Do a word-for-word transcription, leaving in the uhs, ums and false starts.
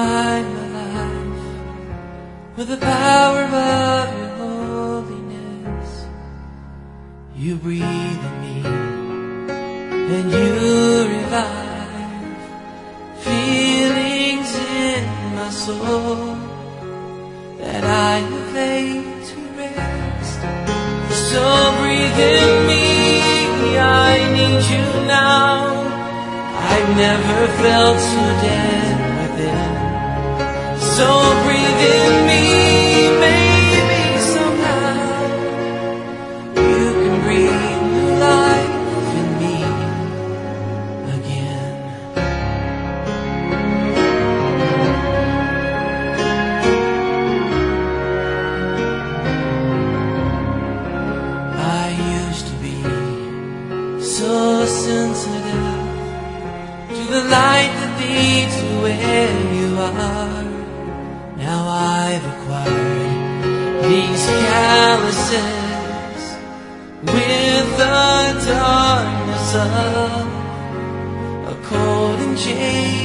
guide my life with the power of your holiness. You breathe on me and you revive feelings in my soul that I have laid to rest. So breathe in me, I need you now. I've never felt so dead within. So breathe in me, maybe somehow you can breathe new life in me again. I used to be so sensitive to the light that leads to where you are. Now I've acquired these calluses with the darkness of a cold and jaded